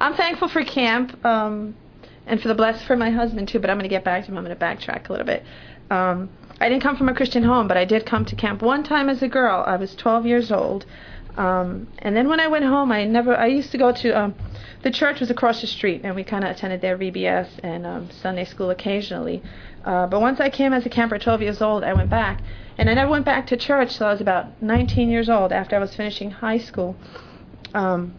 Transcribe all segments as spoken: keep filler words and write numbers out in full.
I'm thankful for camp um, and for the blessing for my husband, too, but I'm going to get back to him. I'm going to backtrack a little bit. Um, I didn't come from a Christian home, but I did come to camp one time as a girl. I was twelve years old. Um, and then when I went home, I never, I used to go to, um, the church was across the street, and we kind of attended their V B S and um, Sunday school occasionally. Uh, but once I came as a camper, twelve years old, I went back. And I never went back to church till I was about nineteen years old, after I was finishing high school. Um,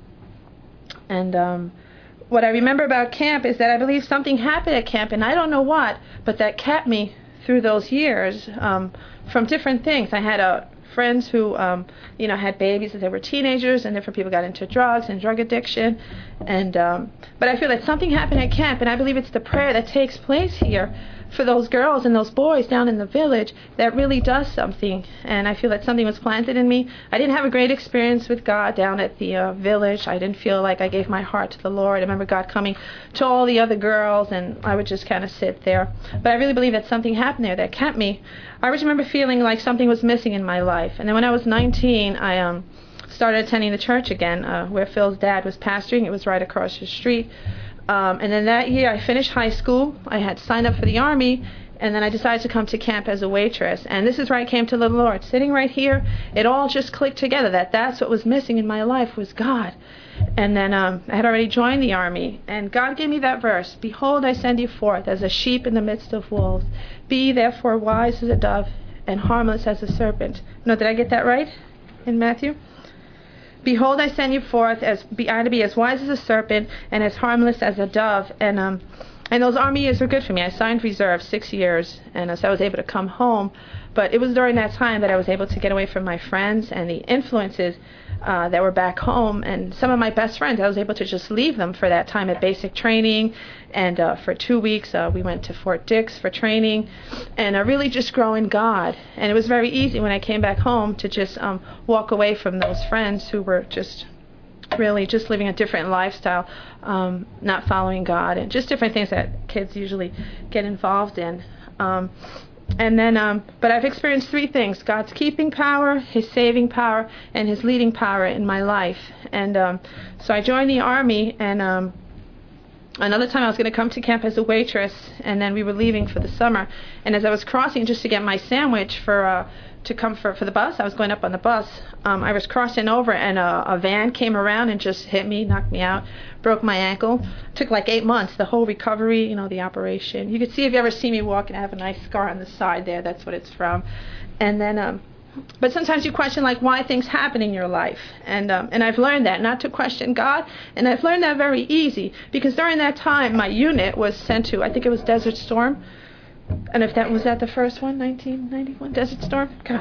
and um, what I remember about camp is that I believe something happened at camp, and I don't know what, but that kept me through those years um, from different things. I had a friends who, um, you know, had babies as they were teenagers, and different people got into drugs and drug addiction. And um, but I feel that something happened at camp, and I believe it's the prayer that takes place here for those girls and those boys down in the village that really does something. And I feel that something was planted in me. I didn't have a great experience with God down at the uh, village. I didn't feel like I gave my heart to the Lord. I remember God coming to all the other girls, and I would just kind of sit there. But I really believe that something happened there that kept me. I always remember feeling like something was missing in my life. And then when I was nineteen, I um, started attending the church again, uh, where Phil's dad was pastoring. It was right across the street. Um, and then that year, I finished high school. I had signed up for the Army, and then I decided to come to camp as a waitress. And this is where I came to the Lord. Sitting right here, it all just clicked together that that's what was missing in my life was God. And then um, I had already joined the Army, and God gave me that verse, "Behold, I send you forth as a sheep in the midst of wolves. Be therefore wise as a dove and harmless as a serpent." No, did I get that right in Matthew? "Behold, I send you forth as be, I to be as wise as a serpent and as harmless as a dove." And um, and those Army years were good for me. I signed reserve six years, and uh, so I was able to come home. But it was during that time that I was able to get away from my friends and the influences uh, that were back home. And some of my best friends, I was able to just leave them for that time at basic training. And uh, for two weeks, uh, we went to Fort Dix for training, and uh, really just grow in God. And it was very easy when I came back home to just um, walk away from those friends who were just really just living a different lifestyle, um, not following God, and just different things that kids usually get involved in. Um, and then, um, but I've experienced three things: God's keeping power, His saving power, and His leading power in my life. And um, so I joined the Army, and um, another time I was going to come to camp as a waitress, and then we were leaving for the summer. And as I was crossing just to get my sandwich for uh, to come for, for the bus, I was going up on the bus. Um, I was crossing over, and a, a van came around and just hit me, knocked me out, broke my ankle. Took like eight months, the whole recovery, you know, the operation. You could see if you ever see me walking, I have a nice scar on the side there. That's what it's from. And then, um, but sometimes you question like why things happen in your life, and um, and I've learned that not to question God, and I've learned that very easy because during that time my unit was sent to, I think it was Desert Storm. And if that was that the first one, nineteen ninety-one, Desert Storm? God.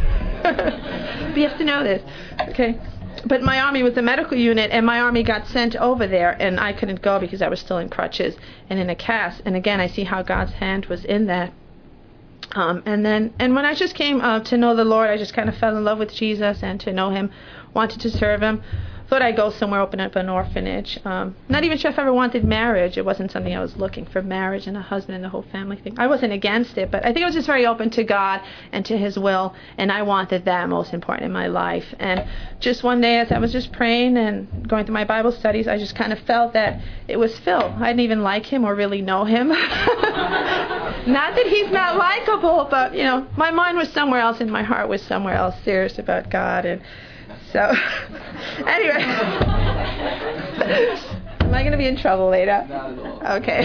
But you have to know this. Okay. But my Army was a medical unit, and my Army got sent over there, and I couldn't go because I was still in crutches and in a cast. And again, I see how God's hand was in that. Um, and then, and when I just came uh, to know the Lord, I just kind of fell in love with Jesus and to know Him, wanted to serve Him. Thought I'd go somewhere, open up an orphanage. Um, not even sure if I ever wanted marriage. It wasn't something I was looking for, marriage and a husband and the whole family thing. I wasn't against it, but I think I was just very open to God and to His will, and I wanted that most important in my life. And just one day as I was just praying and going through my Bible studies, I just kind of felt that it was Phil. I didn't even like him or really know him. Not that he's not likable, but, you know, my mind was somewhere else and my heart was somewhere else, serious about God. And so, anyway, am I going to be in trouble later? Not at all. Okay.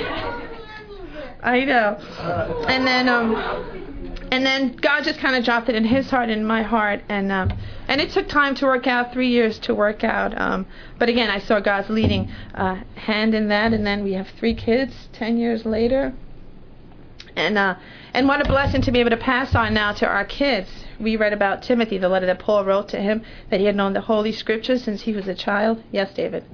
I know. And then, um, and then God just kind of dropped it in His heart and in my heart, and um, and it took time to work out, three years to work out. Um, but again, I saw God's leading uh, hand in that, and then we have three kids, ten years later. And uh, and what a blessing to be able to pass on now to our kids. We read about Timothy, the letter that Paul wrote to him, that he had known the Holy Scriptures since he was a child. Yes, David?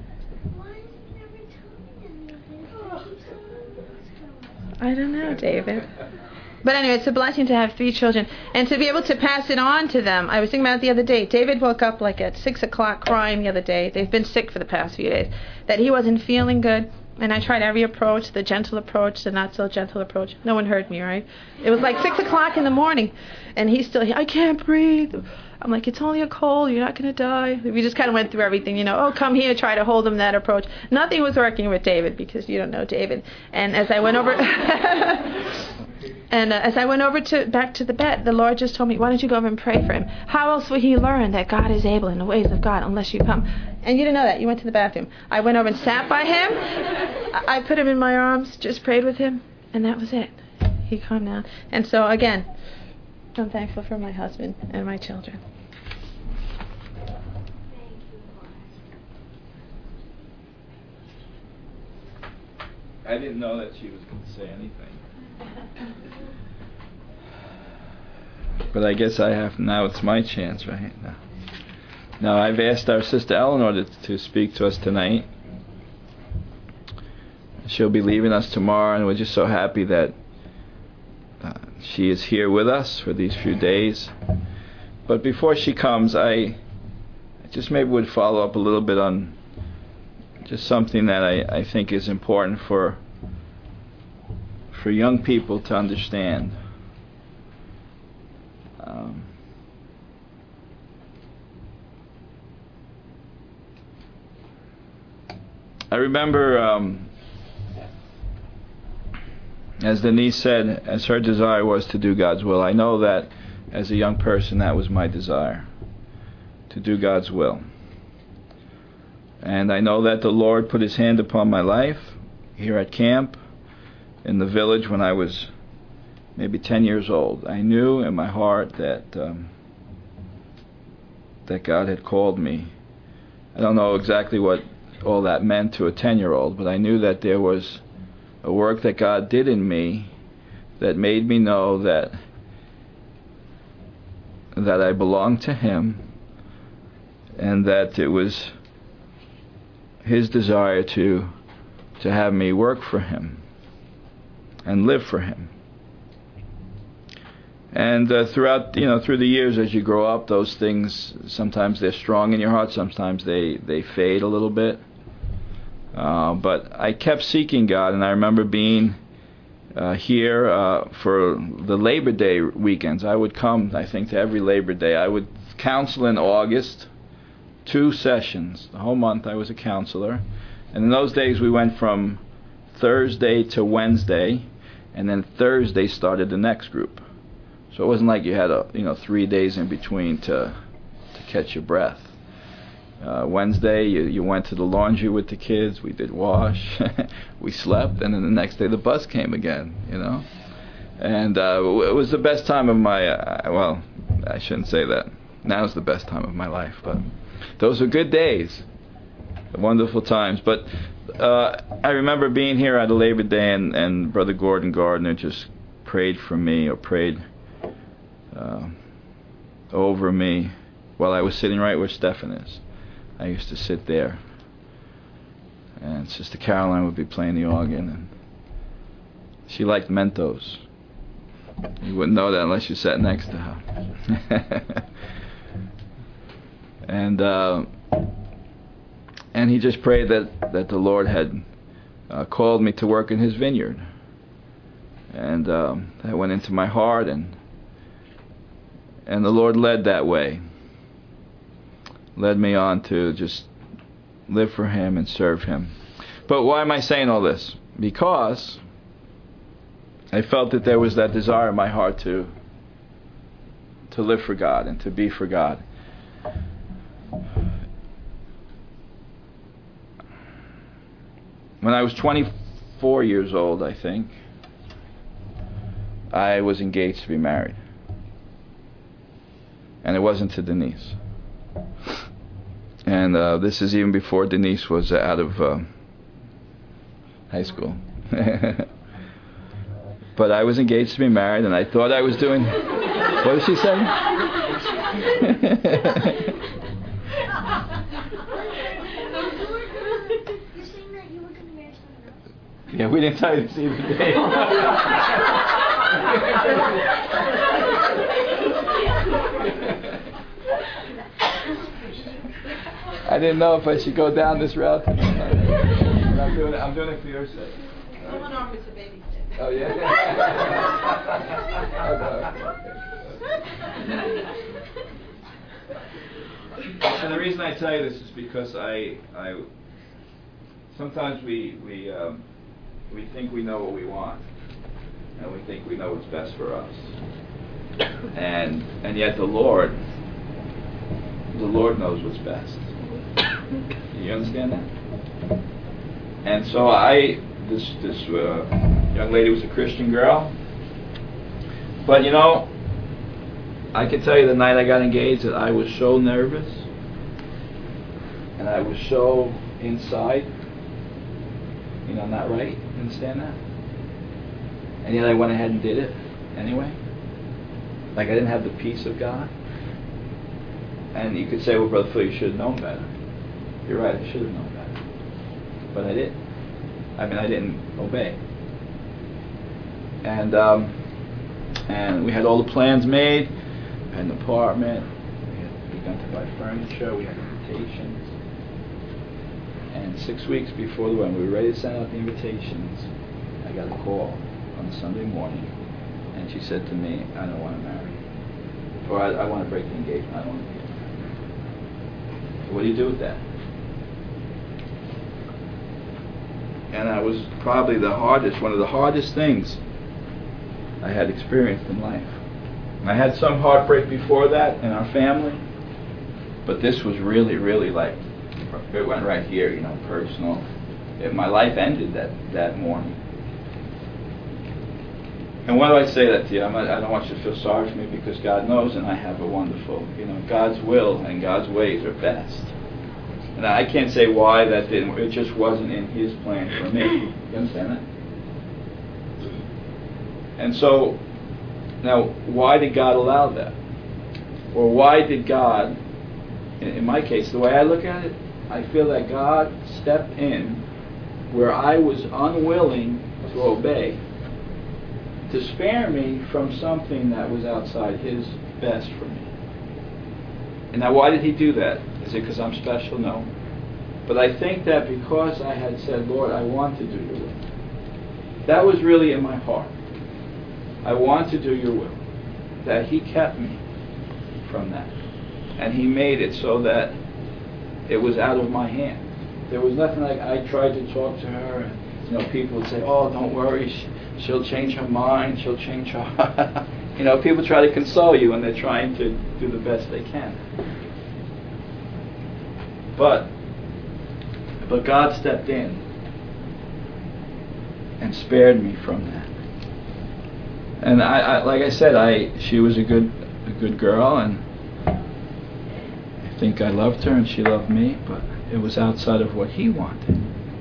I don't know, David. But anyway, it's a blessing to have three children and to be able to pass it on to them. I was thinking about it the other day. David woke up like at six o'clock crying the other day. They've been sick for the past few days. That he wasn't feeling good. And I tried every approach, the gentle approach, the not so gentle approach. No one heard me, right? It was like six o'clock in the morning, and he's still, I can't breathe. I'm like, it's only a cold, you're not going to die. We just kind of went through everything, you know, oh, come here, try to hold him, that approach. Nothing was working with David, because you don't know David. And as I went over, and uh, as I went over to back to the bed, the Lord just told me, why don't you go over and pray for him? How else will he learn that God is able in the ways of God unless you come? And you didn't know that. You went to the bathroom. I went over and sat by him. I put him in my arms, just prayed with him, and that was it. He calmed down. And so, again, I'm thankful for my husband and my children. I didn't know that she was going to say anything. But I guess I have, now it's my chance, right? Now, now I've asked our sister Eleanor to, to speak to us tonight. She'll be leaving us tomorrow, and we're just so happy that uh, she is here with us for these few days. But before she comes, I, I just maybe would follow up a little bit on just something that I, I think is important for for young people to understand. Um, I remember, um, as Denise said, as her desire was to do God's will. I know that as a young person that was my desire, to do God's will. And I know that the Lord put his hand upon my life here at camp, in the village, when I was maybe ten years old. I knew in my heart that um, that God had called me. I don't know exactly what all that meant to a ten-year-old, but I knew that there was a work that God did in me that made me know that that I belonged to him, and that it was his desire to to have me work for him and live for him. And uh, throughout, you know, through the years, as you grow up, those things, sometimes they're strong in your heart, sometimes they, they fade a little bit. Uh, but I kept seeking God, and I remember being uh, here uh, for the Labor Day weekends. I would come, I think, to every Labor Day. I would counsel in August, two sessions. The whole month I was a counselor. And in those days we went from Thursday to Wednesday, and then Thursday started the next group. So it wasn't like you had a you know three days in between to to catch your breath. Uh, Wednesday you, you went to the laundry with the kids. We did wash, we slept, and then the next day the bus came again. You know, and uh, it was the best time of my uh, well, I shouldn't say that. Now's the best time of my life, but those were good days, wonderful times. But uh, I remember being here at a Labor Day, and, and Brother Gordon Gardner just prayed for me, or prayed uh, over me while I was sitting right where Stephen is. I used to sit there, and Sister Caroline would be playing the organ, and she liked Mentos. You wouldn't know that unless you sat next to her. and uh, and he just prayed that, that the Lord had uh, called me to work in his vineyard. And um, that went into my heart, and and the Lord led that way. Led me on to just live for him and serve him. But why am I saying all this? Because I felt that there was that desire in my heart to to live for God and to be for God. When I was twenty-four years old, I think, I was engaged to be married. And it wasn't to Denise. And uh, this is even before Denise was out of uh, high school. But I was engaged to be married, and I thought I was doing... What did she say? Yeah, we didn't tell you this either day. I didn't know if I should go down this route. But I'm doing it. I'm doing it for your sake. Someone offers to babysit. Oh yeah. And the reason I tell you this is because I, I sometimes we we um, we think we know what we want, and we think we know what's best for us, and and yet the Lord, the Lord knows what's best. You understand that? And so I, this this uh, young lady was a Christian girl, but you know, I can tell you the night I got engaged that I was so nervous, and I was so inside, you know, not right. You understand that? And yet I went ahead and did it anyway. Like I didn't have the peace of God. And you could say, well, Brother Phil, you should have known better. You're right, I should have known better. But I didn't. I mean, I didn't obey. And um, and we had all the plans made. We had an apartment. We had begun to buy furniture. We had invitations. And six weeks before the wedding, we were ready to send out the invitations. I got a call on Sunday morning, and she said to me, "I don't want to marry you, or I, I want to break the engagement. I don't want to be married." So what do you do with that? And that was probably the hardest, one of the hardest things I had experienced in life. I had some heartbreak before that in our family, but this was really, really like, it went right here, you know, personal. It, my life ended that, that morning. And why do I say that to you? I'm not, I don't want you to feel sorry for me, because God knows, and I have a wonderful, you know, God's will and God's ways are best. And I can't say why that didn't, it just wasn't in His plan for me. You understand that? And so, now, why did God allow that? Or why did God, in, in my case, the way I look at it, I feel that God stepped in where I was unwilling to obey, to spare me from something that was outside His best for me. And now, why did He do that? Is it because I'm special? No. But I think that because I had said, Lord, I want to do your will. That was really in my heart. I want to do your will. That He kept me from that. And He made it so that it was out of my hands. There was nothing like, I tried to talk to her, and you know, people would say, oh, don't worry, she'll change her mind, she'll change her heart. You know, people try to console you, and they're trying to do the best they can. But, but God stepped in and spared me from that. And I, I, like I said, I she was a good, a good girl, and I think I loved her, and she loved me. But it was outside of what He wanted.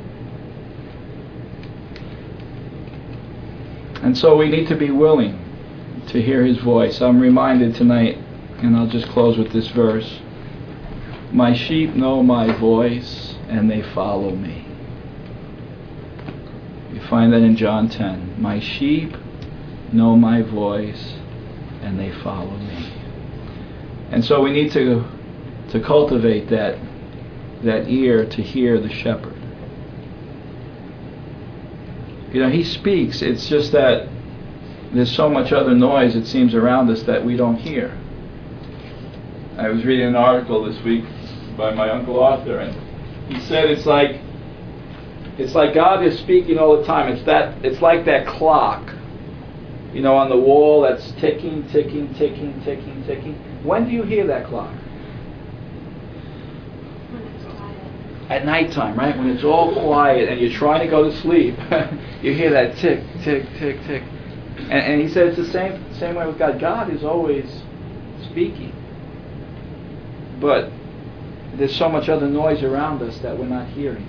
And so we need to be willing to hear His voice. I'm reminded tonight, and I'll just close with this verse. My sheep know my voice, and they follow me. You find that in John ten. My sheep know my voice, and they follow me. And so we need to to cultivate that that ear to hear the shepherd. You know, He speaks. It's just that there's so much other noise, it seems, around us that we don't hear. I was reading an article this week by my Uncle Arthur, and he said it's like it's like God is speaking all the time. It's that it's like that clock, you know, on the wall that's ticking, ticking, ticking, ticking, ticking. When do you hear that clock? At nighttime, right? When it's all quiet and you're trying to go to sleep, you hear that tick, tick, tick, tick. And, and he said it's the same same way with God. God is always speaking, but there's so much other noise around us that we're not hearing.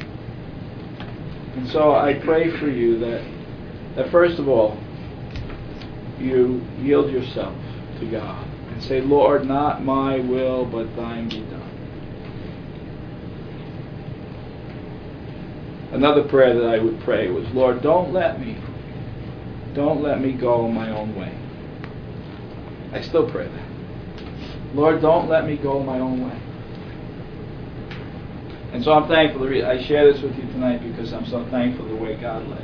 And so I pray for you that, that first of all, you yield yourself to God and say, Lord, not my will, but thine be done. Another prayer that I would pray was, Lord, don't let me, don't let me go my own way. I still pray that. Lord, don't let me go my own way. And so I'm thankful. I share this with you tonight because I'm so thankful the way God led.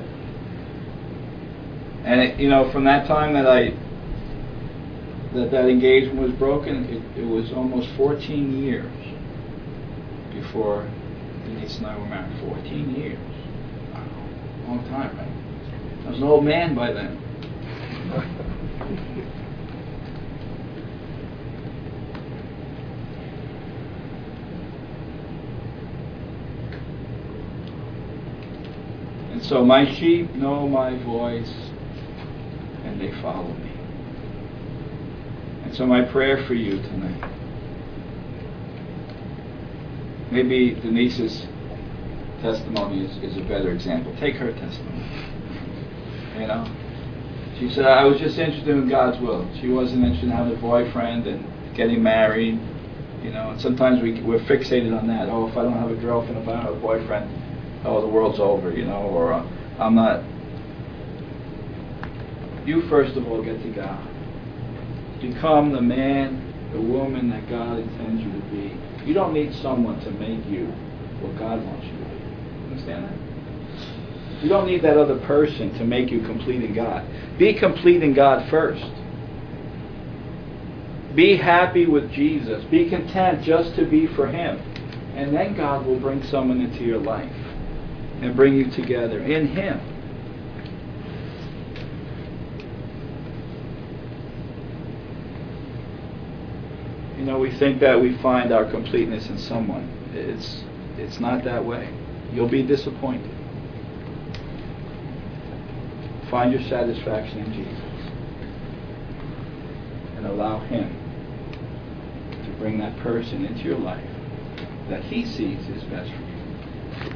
And it, you know, from that time that I that that engagement was broken, it, it was almost fourteen years before Denise and I were married. fourteen years. Wow. Long time, right? I was an old man by then. And so my sheep know my voice and they follow me. And so my prayer for you tonight, maybe Denise's testimony is, is a better example. Take her testimony. You know, she said, I was just interested in God's will. She wasn't interested in having a boyfriend and getting married. You know, and sometimes we, we're fixated on that. Oh, if I don't have a girlfriend, if I don't have a boyfriend, oh, the world's over, you know, or uh, I'm not. You first of all get to God. Become the man, the woman that God intends you to be. You don't need someone to make you what God wants you to be. Understand that? You don't need that other person to make you complete in God. Be complete in God first. Be happy with Jesus. Be content just to be for Him. And then God will bring someone into your life and bring you together in Him. You know, we think that we find our completeness in someone. It's it's not that way. You'll be disappointed. Find your satisfaction in Jesus. And allow Him to bring that person into your life that He sees is best for you.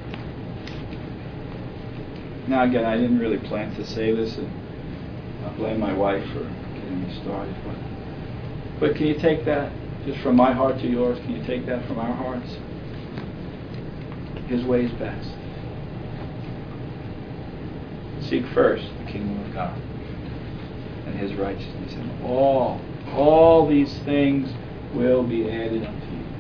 Now again, I didn't really plan to say this, and I blame my wife for getting me started. But, but can you take that? Just from my heart to yours, can you take that from our hearts? His way is best. Seek first the kingdom of God and His righteousness, and all, all these things will be added unto you.